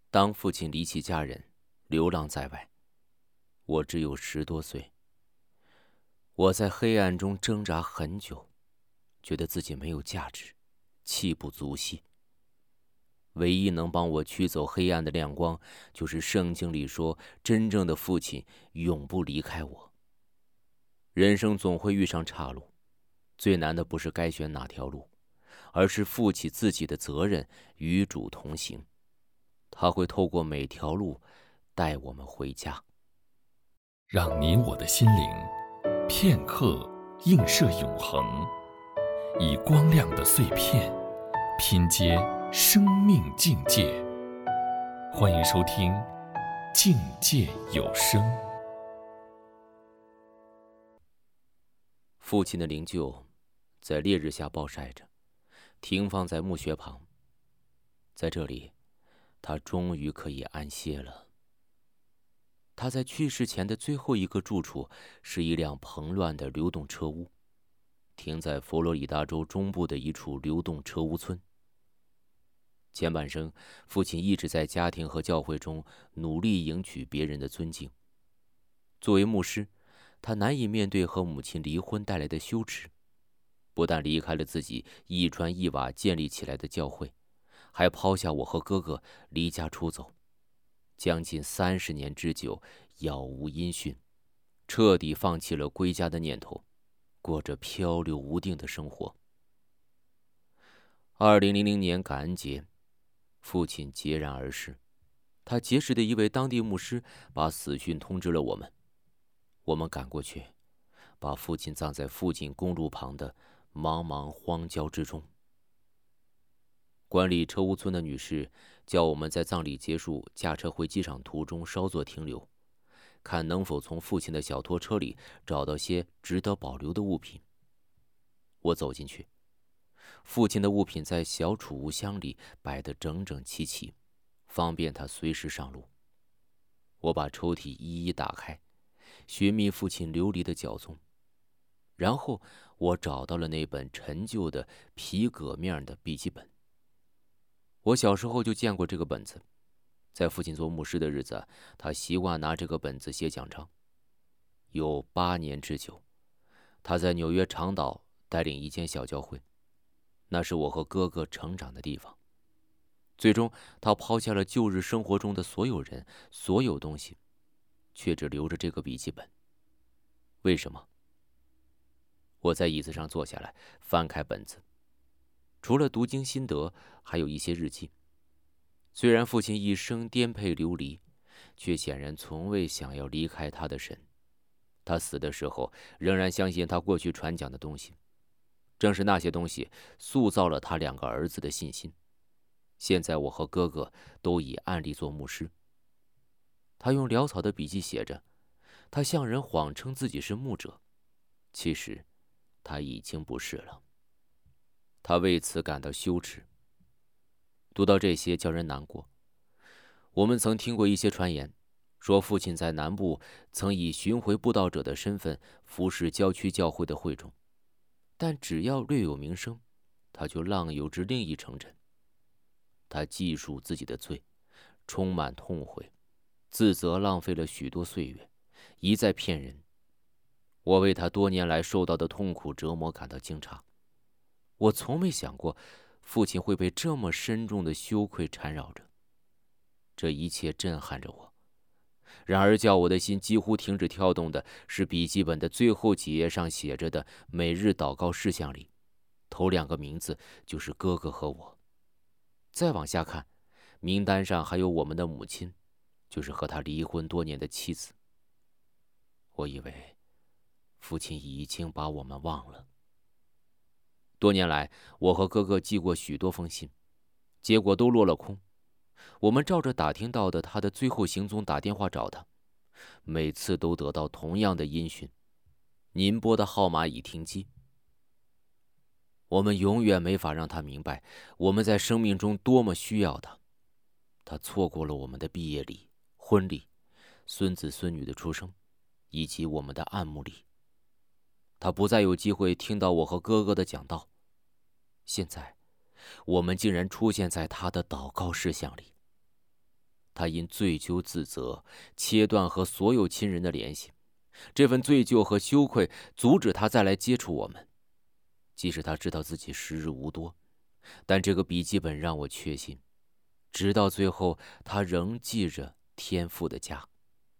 当父亲离弃家人，流浪在外，我只有10多岁。我在黑暗中挣扎很久，觉得自己没有价值，气不足惜。唯一能帮我驱走黑暗的亮光，就是圣经里说，真正的父亲永不离开我。人生总会遇上岔路，最难的不是该选哪条路，而是负起自己的责任，与主同行。他会透过每条路带我们回家。 让你我的心灵片刻映射永恒，以光亮的碎片拼接生命境界。欢迎收听境界有声。 父亲的灵柩在烈日下暴晒着，停放在墓穴旁。在这里，他终于可以安歇了。他在去世前的最后一个住处是一辆蓬乱的流动车屋，停在佛罗里达州中部的一处流动车屋村。前半生，父亲一直在家庭和教会中努力赢取别人的尊敬。作为牧师，他难以面对和母亲离婚带来的羞耻，不但离开了自己一砖一瓦建立起来的教会，还抛下我和哥哥离家出走，将近30年之久，杳无音讯，彻底放弃了归家的念头，过着漂流无定的生活。2000年感恩节，父亲孑然而逝。他结识的一位当地牧师把死讯通知了我们。我们赶过去，把父亲葬在附近公路旁的茫茫荒郊之中。管理车屋村的女士叫我们在葬礼结束驾车回机场途中稍作停留，看能否从父亲的小拖车里找到些值得保留的物品。我走进去，父亲的物品在小储物箱里摆得整整齐齐，方便他随时上路。我把抽屉一一打开，寻觅父亲流离的脚踪，然后我找到了那本陈旧的皮革面的笔记本。我小时候就见过这个本子，在父亲做牧师的日子，他习惯拿这个本子写讲章。有8年之久，他在纽约长岛带领一间小教会，那是我和哥哥成长的地方。最终，他抛下了旧日生活中的所有人、所有东西，却只留着这个笔记本。为什么？我在椅子上坐下来，翻开本子，除了读经心得，还有一些日记。虽然父亲一生颠沛流离，却显然从未想要离开他的神。他死的时候，仍然相信他过去传讲的东西。正是那些东西塑造了他2个儿子的信心。现在我和哥哥都已按立做牧师。他用潦草的笔记写着，他向人谎称自己是牧者，其实他已经不是了。他为此感到羞耻。读到这些叫人难过。我们曾听过一些传言，说父亲在南部曾以巡回布道者的身份服侍郊区教会的会众，但只要略有名声，他就浪游至另一城镇。他记述自己的罪，充满痛悔，自责浪费了许多岁月，一再骗人。我为他多年来受到的痛苦折磨感到惊诧。我从没想过父亲会被这么深重的羞愧缠绕着，这一切震撼着我。然而叫我的心几乎停止跳动的是笔记本的最后几页上写着的每日祷告事项里，头2个名字就是哥哥和我。再往下看，名单上还有我们的母亲，就是和他离婚多年的妻子。我以为父亲已经把我们忘了。多年来，我和哥哥寄过许多封信，结果都落了空。我们照着打听到的他的最后行踪打电话找他，每次都得到同样的音讯：您拨的号码已停机。我们永远没法让他明白我们在生命中多么需要他。他错过了我们的毕业礼、婚礼、孙子孙女的出生，以及我们的按牧礼。他不再有机会听到我和哥哥的讲道。现在，我们竟然出现在他的祷告事项里。 他因罪疚自责，切断和所有亲人的联系。这份罪疚和羞愧阻止他再来接触我们。即使他知道自己时日无多，但这个笔记本让我确信，直到最后，他仍记着天父的家。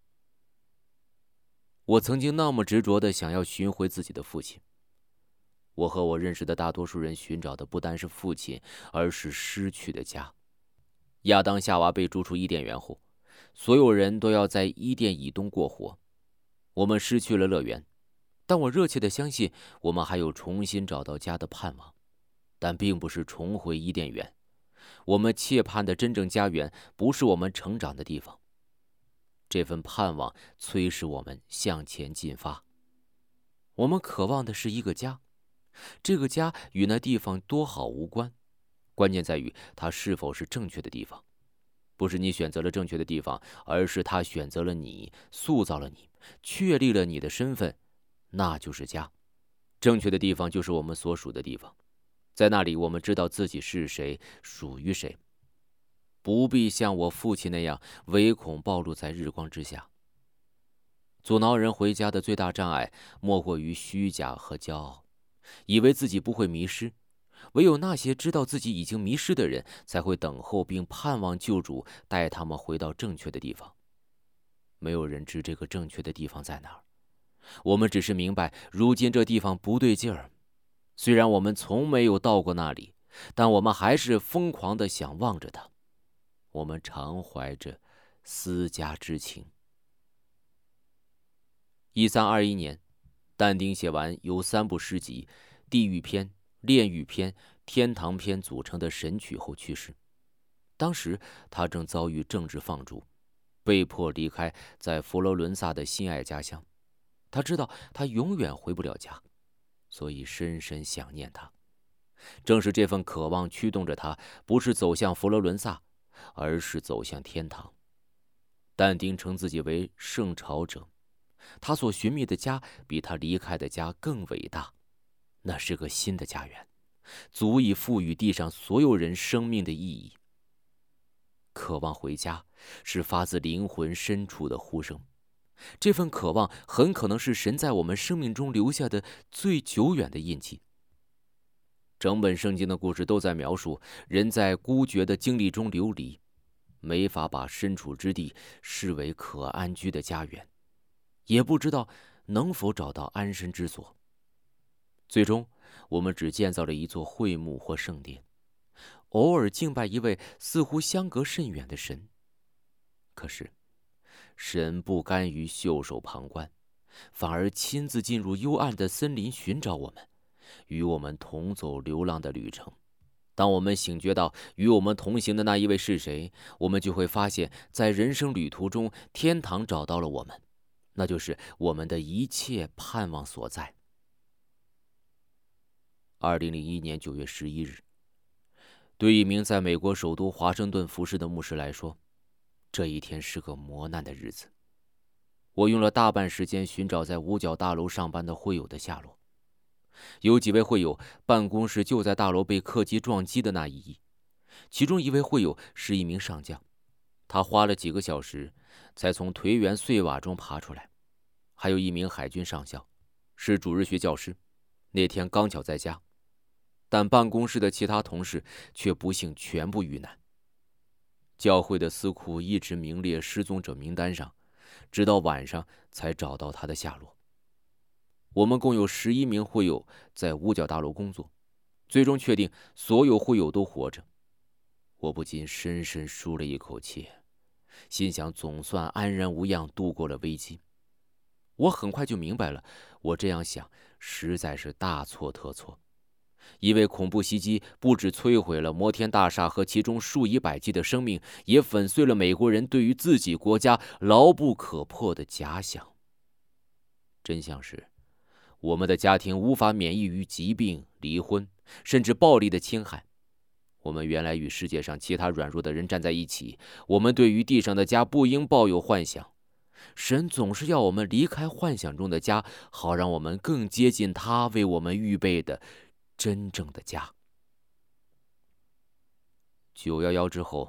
我曾经那么执着地想要寻回自己的父亲。我和我认识的大多数人寻找的不单是父亲，而是失去的家。亚当夏娃被逐出伊甸园后，所有人都要在伊甸以东过活。我们失去了乐园，但我热切地相信我们还有重新找到家的盼望，但并不是重回伊甸园。我们切盼的真正家园不是我们成长的地方。这份盼望催使我们向前进发。我们渴望的是一个家，这个家与那地方多好无关，关键在于它是否是正确的地方。不是你选择了正确的地方，而是它选择了你，塑造了你，确立了你的身份，那就是家。正确的地方就是我们所属的地方，在那里我们知道自己是谁，属于谁，不必像我父亲那样唯恐暴露在日光之下。阻挠人回家的最大障碍莫过于虚假和骄傲，以为自己不会迷失。唯有那些知道自己已经迷失的人，才会等候并盼望救主带他们回到正确的地方。没有人知这个正确的地方在哪儿，我们只是明白如今这地方不对劲儿。虽然我们从没有到过那里，但我们还是疯狂地想望着它。我们常怀着思家之情。1321年，但丁写完由3部诗集《地狱篇》《炼狱篇》《天堂篇》组成的神曲后去世。当时他正遭遇政治放逐，被迫离开在佛罗伦萨的心爱家乡。他知道他永远回不了家，所以深深想念他。正是这份渴望驱动着他，不是走向佛罗伦萨，而是走向天堂。但丁称自己为圣朝者，他所寻觅的家比他离开的家更伟大，那是个新的家园，足以赋予地上所有人生命的意义。渴望回家是发自灵魂深处的呼声，这份渴望很可能是神在我们生命中留下的最久远的印记。整本圣经的故事都在描述人在孤绝的经历中流离，没法把身处之地视为可安居的家园，也不知道能否找到安身之所。最终，我们只建造了一座会幕或圣殿，偶尔敬拜一位似乎相隔甚远的神。可是，神不甘于袖手旁观，反而亲自进入幽暗的森林寻找我们，与我们同走流浪的旅程。当我们醒觉到与我们同行的那一位是谁，我们就会发现，在人生旅途中，天堂找到了我们，那就是我们的一切盼望所在。2001年9月11日，对一名在美国首都华盛顿服侍的牧师来说，这一天是个磨难的日子。我用了大半时间寻找在五角大楼上班的会友的下落。有几位会友办公室就在大楼被客机撞击的那一役，其中一位会友是一名上将，他花了几个小时才从颓垣碎瓦中爬出来。还有一名海军上校，是主日学教师，那天刚巧在家，但办公室的其他同事却不幸全部遇难。教会的司库一直名列失踪者名单上，直到晚上才找到他的下落。我们共有11名会友在五角大楼工作，最终确定所有会友都活着。我不禁深深舒了一口气，心想总算安然无恙度过了危机。我很快就明白了，我这样想实在是大错特错。因为恐怖袭击不只摧毁了摩天大厦和其中数以百计的生命，也粉碎了美国人对于自己国家牢不可破的假想。真相是，我们的家庭无法免疫于疾病、离婚，甚至暴力的侵害。我们原来与世界上其他软弱的人站在一起，我们对于地上的家不应抱有幻想。神总是要我们离开幻想中的家，好让我们更接近他为我们预备的真正的家。911之后，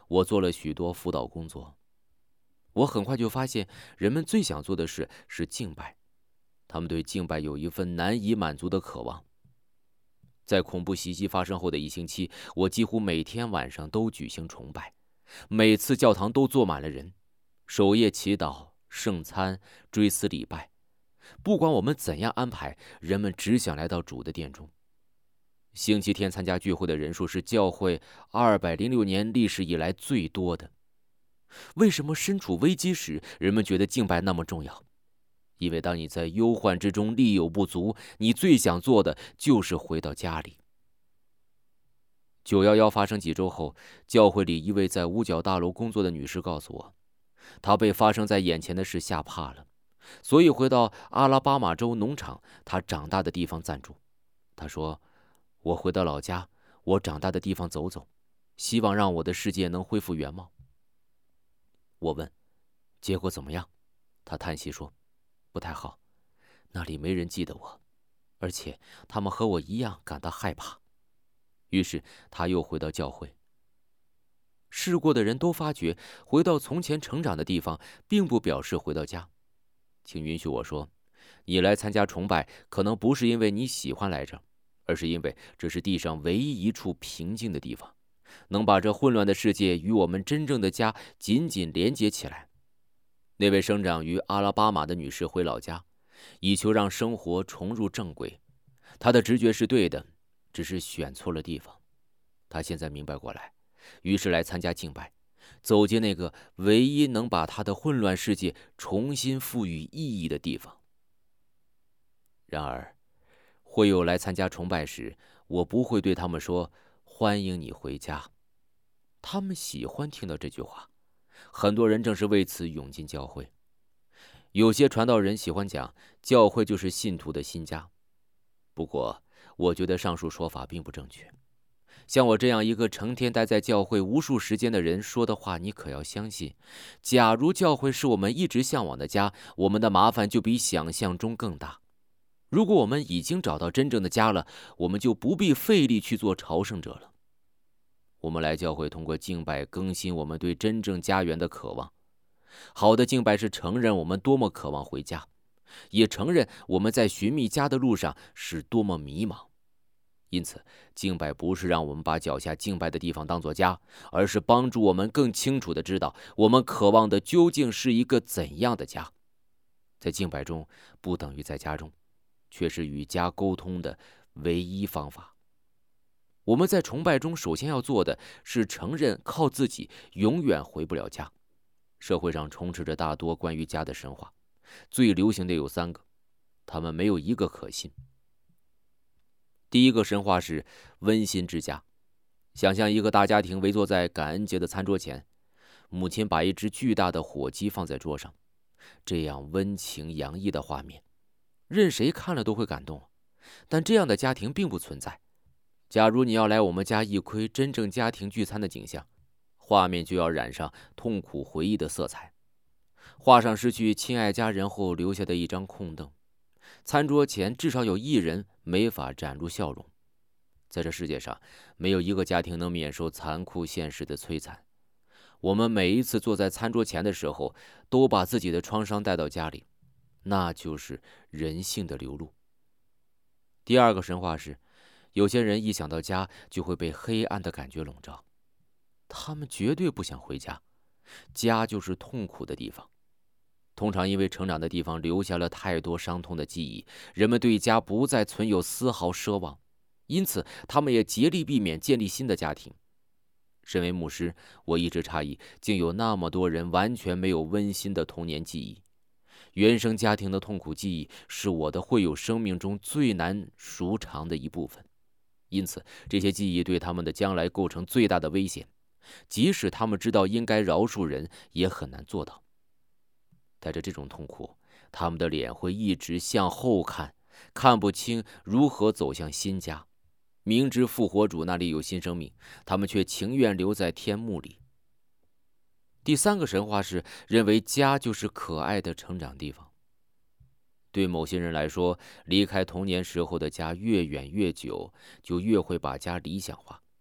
我做了许多辅导工作。我很快就发现，人们最想做的事是敬拜，他们对敬拜有一份难以满足的渴望。在恐怖袭击发生后的1星期，我几乎每天晚上都举行崇拜，每次教堂都坐满了人，守夜祈祷、圣餐、追思礼拜。不管我们怎样安排，人们只想来到主的殿中。星期天参加聚会的人数是教会206年历史以来最多的。为什么身处危机时，人们觉得敬拜那么重要？因为当你在忧患之中力有不足，你最想做的就是回到家里。911发生几周后，教会里一位在五角大楼工作的女士告诉我，她被发生在眼前的事吓怕了，所以回到阿拉巴马州农场，她长大的地方暂住。她说，我回到老家，我长大的地方走走，希望让我的世界能恢复原貌。我问，结果怎么样？她叹息说，不太好，那里没人记得我，而且他们和我一样感到害怕。于是他又回到教会。试过的人都发觉，回到从前成长的地方，并不表示回到家。请允许我说，你来参加崇拜，可能不是因为你喜欢来这，而是因为这是地上唯一一处平静的地方，能把这混乱的世界与我们真正的家紧紧连接起来。那位生长于阿拉巴马的女士回老家，以求让生活重入正轨。她的直觉是对的，只是选错了地方。她现在明白过来，于是来参加敬拜，走进那个唯一能把她的混乱世界重新赋予意义的地方。然而，会友来参加崇拜时，我不会对他们说欢迎你回家。他们喜欢听到这句话，很多人正是为此涌进教会。有些传道人喜欢讲，教会就是信徒的新家。不过，我觉得上述说法并不正确。像我这样一个成天待在教会无数时间的人说的话，你可要相信，假如教会是我们一直向往的家，我们的麻烦就比想象中更大。如果我们已经找到真正的家了，我们就不必费力去做朝圣者了。我们来教会通过敬拜更新我们对真正家园的渴望。好的敬拜是承认我们多么渴望回家，也承认我们在寻觅家的路上是多么迷茫。因此，敬拜不是让我们把脚下敬拜的地方当作家，而是帮助我们更清楚地知道我们渴望的究竟是一个怎样的家。在敬拜中不等于在家中，却是与家沟通的唯一方法。我们在崇拜中首先要做的是承认靠自己永远回不了家。社会上充斥着大多关于家的神话，最流行的有3个，它们没有一个可信。第一个神话是温馨之家。想象一个大家庭围坐在感恩节的餐桌前，母亲把一只巨大的火鸡放在桌上，这样温情洋溢的画面，任谁看了都会感动。但这样的家庭并不存在。假如你要来我们家一窥真正家庭聚餐的景象，画面就要染上痛苦回忆的色彩。画上失去亲爱家人后留下的一张空凳，餐桌前至少有1人没法展露笑容。在这世界上，没有一个家庭能免受残酷现实的摧残。我们每一次坐在餐桌前的时候，都把自己的创伤带到家里，那就是人性的流露。第二个神话是，有些人一想到家就会被黑暗的感觉笼罩，他们绝对不想回家。家就是痛苦的地方。通常因为成长的地方留下了太多伤痛的记忆，人们对家不再存有丝毫奢望，因此他们也竭力避免建立新的家庭。身为牧师，我一直诧异，竟有那么多人完全没有温馨的童年记忆。原生家庭的痛苦记忆是我的会友生命中最难赎偿的一部分，因此这些记忆对他们的将来构成最大的危险。即使他们知道应该饶恕人，也很难做到。带着这种痛苦，他们的脸会一直向后看，看不清如何走向新家。明知复活主那里有新生命，他们却情愿留在天幕里。第3个神话是认为家就是可爱的成长地方。对某些人来说，离开童年时候的家越远越久，就越会把家理想化。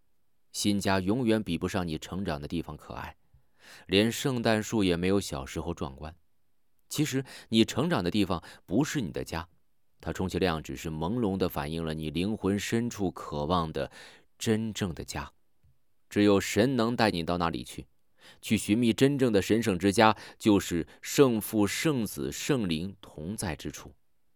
新家永远比不上你成长的地方可爱，连圣诞树也没有小时候壮观。其实你成长的地方不是你的家，它充其量只是朦胧地反映了你灵魂深处渴望的真正的家。只有神能带你到那里去寻觅真正的神圣之家，就是圣父、圣子、圣灵同在之处。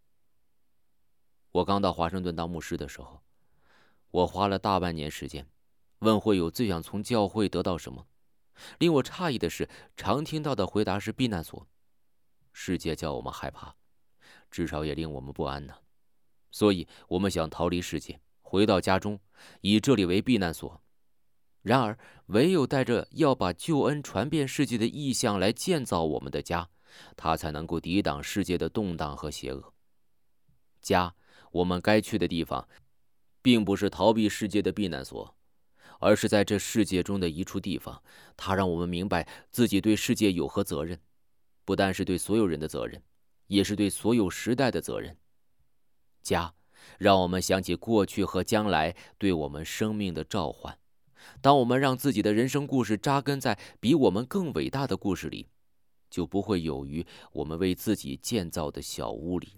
我刚到华盛顿当牧师的时候，我花了大半年时间问会友最想从教会得到什么。令我诧异的是，常听到的回答是避难所。世界叫我们害怕，至少也令我们不安呢。所以我们想逃离世界，回到家中，以这里为避难所。然而，唯有带着要把救恩传遍世界的意向来建造我们的家，它才能够抵挡世界的动荡和邪恶。家，我们该去的地方，并不是逃避世界的避难所，而是在这世界中的一处地方。它让我们明白自己对世界有何责任，不单是对所有人的责任，也是对所有时代的责任。家，让我们想起过去和将来对我们生命的召唤。当我们让自己的人生故事扎根在比我们更伟大的故事里，就不会有于我们为自己建造的小屋里。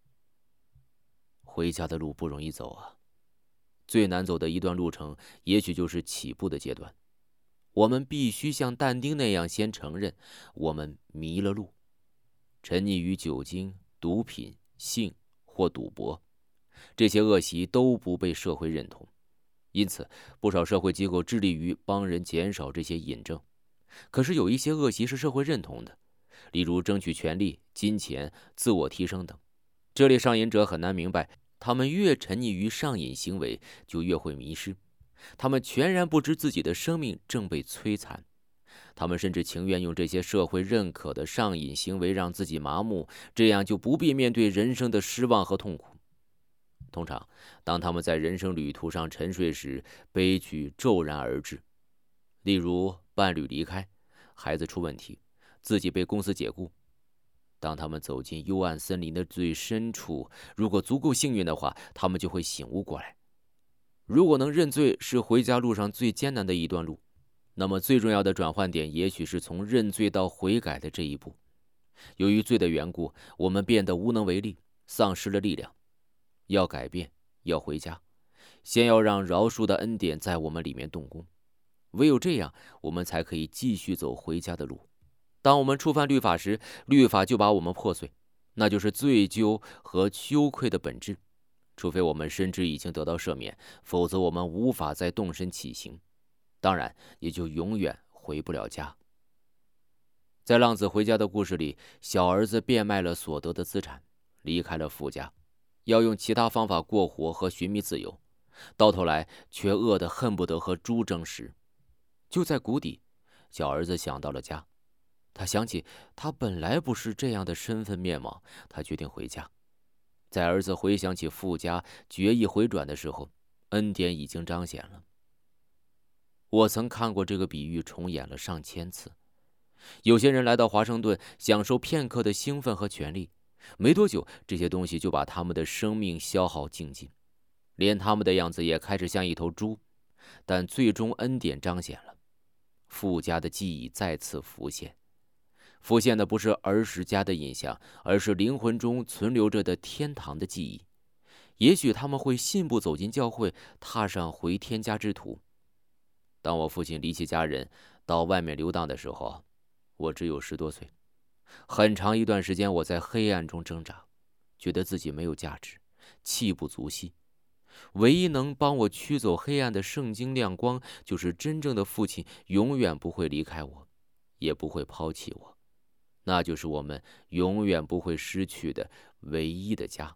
回家的路不容易走啊，最难走的一段路程，也许就是起步的阶段。我们必须像但丁那样先承认我们迷了路，沉溺于酒精、毒品、性或赌博，这些恶习都不被社会认同。因此，不少社会机构致力于帮人减少这些瘾症。可是有一些恶习是社会认同的，例如争取权利、金钱、自我提升等。这类上瘾者很难明白，他们越沉溺于上瘾行为，就越会迷失。他们全然不知自己的生命正被摧残。他们甚至情愿用这些社会认可的上瘾行为让自己麻木，这样就不必面对人生的失望和痛苦。通常，当他们在人生旅途上沉睡时，悲剧骤然而至。例如，伴侣离开，孩子出问题，自己被公司解雇。当他们走进幽暗森林的最深处，如果足够幸运的话，他们就会醒悟过来。如果能认罪是回家路上最艰难的一段路，那么最重要的转换点也许是从认罪到悔改的这一步。由于罪的缘故，我们变得无能为力，丧失了力量。要改变，要回家，先要让饶恕的恩典在我们里面动工。唯有这样，我们才可以继续走回家的路。当我们触犯律法时，律法就把我们破碎，那就是罪疚和羞愧的本质。除非我们深知已经得到赦免，否则我们无法再动身起行，当然也就永远回不了家。在浪子回家的故事里，小儿子变卖了所得的资产，离开了父家，要用其他方法过活和寻觅自由，到头来却饿得恨不得和猪争食。就在谷底，小儿子想到了家。他想起他本来不是这样的身份面貌，他决定回家。在儿子回想起父家，决意回转的时候，恩典已经彰显了。我曾看过这个比喻重演了上千次。有些人来到华盛顿，享受片刻的兴奋和权利，没多久，这些东西就把他们的生命消耗殆尽，连他们的样子也开始像一头猪。但最终恩典彰显了，父家的记忆再次浮现。浮现的不是儿时家的印象，而是灵魂中存留着的天堂的记忆。也许他们会信步走进教会，踏上回天家之途。当我父亲离弃家人到外面游荡的时候，我只有10多岁。很长一段时间，我在黑暗中挣扎，觉得自己没有价值，气不足惜。唯一能帮我驱走黑暗的圣经亮光，就是真正的父亲永远不会离开我，也不会抛弃我。那就是我们永远不会失去的唯一的家。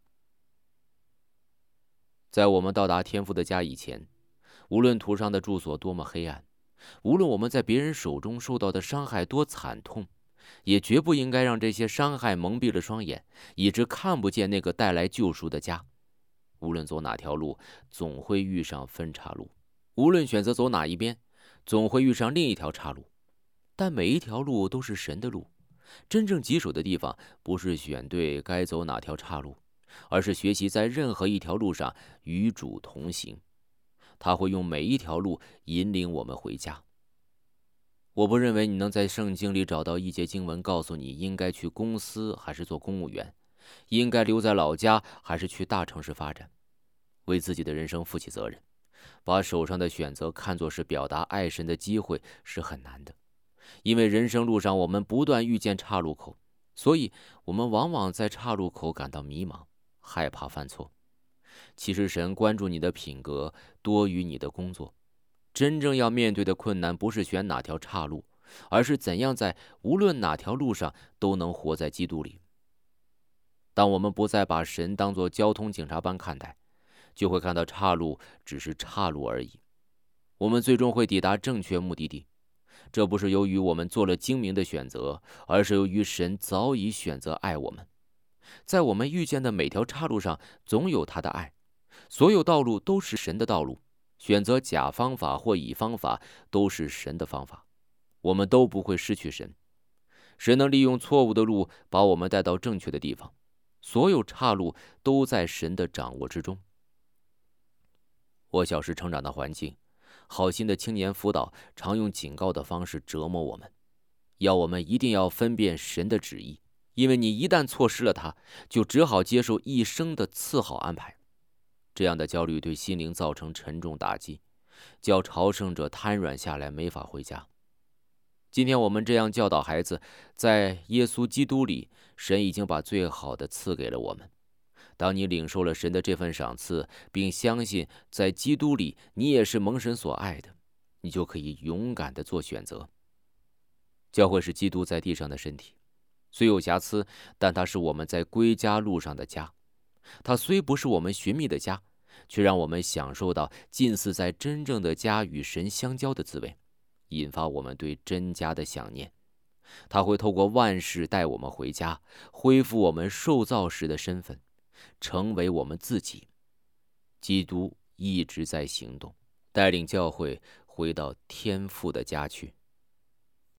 在我们到达天父的家以前，无论途上的住所多么黑暗，无论我们在别人手中受到的伤害多惨痛，也绝不应该让这些伤害蒙蔽了双眼，以致看不见那个带来救赎的家。无论走哪条路，总会遇上分岔路；无论选择走哪一边，总会遇上另一条岔路。但每一条路都是神的路。真正棘手的地方，不是选对该走哪条岔路，而是学习在任何一条路上与主同行。 他会用每一条路引领我们回家。我不认为你能在圣经里找到一节经文告诉你应该去公司还是做公务员，应该留在老家还是去大城市发展。为自己的人生负起责任，把手上的选择看作是表达爱神的机会是很难的，因为人生路上我们不断遇见岔路口，所以我们往往在岔路口感到迷茫，害怕犯错。其实神关注你的品格多于你的工作，真正要面对的困难不是选哪条岔路，而是怎样在无论哪条路上都能活在基督里。当我们不再把神当作交通警察般看待，就会看到岔路只是岔路而已。我们最终会抵达正确目的地，这不是由于我们做了精明的选择，而是由于神早已选择爱我们。在我们遇见的每条岔路上，总有他的爱。所有道路都是神的道路，选择甲方法或乙方法都是神的方法，我们都不会失去神。神能利用错误的路把我们带到正确的地方，所有岔路都在神的掌握之中。我小时成长的环境，好心的青年辅导常用警告的方式折磨我们，要我们一定要分辨神的旨意，因为你一旦错失了它，就只好接受一生的次好安排。这样的焦虑对心灵造成沉重打击，叫朝圣者瘫软下来，没法回家。今天我们这样教导孩子，在耶稣基督里，神已经把最好的赐给了我们。当你领受了神的这份赏赐，并相信在基督里你也是蒙神所爱的，你就可以勇敢地做选择。教会是基督在地上的身体，虽有瑕疵，但它是我们在归家路上的家。它虽不是我们寻觅的家，却让我们享受到近似在真正的家与神相交的滋味，引发我们对真家的想念。它会透过万事带我们回家，恢复我们受造时的身份，成为我们自己。基督一直在行动，带领教会回到天父的家去。